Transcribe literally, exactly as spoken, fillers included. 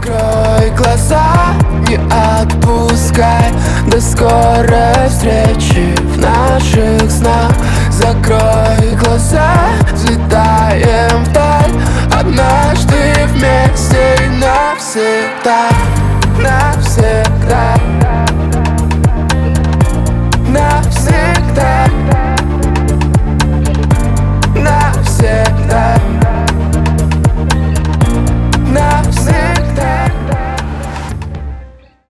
Закрой глаза, не отпускай. До скорой встречи в наших снах. Закрой глаза, взлетаем вдаль. Однажды вместе и навсегда. Навсегда. Навсегда.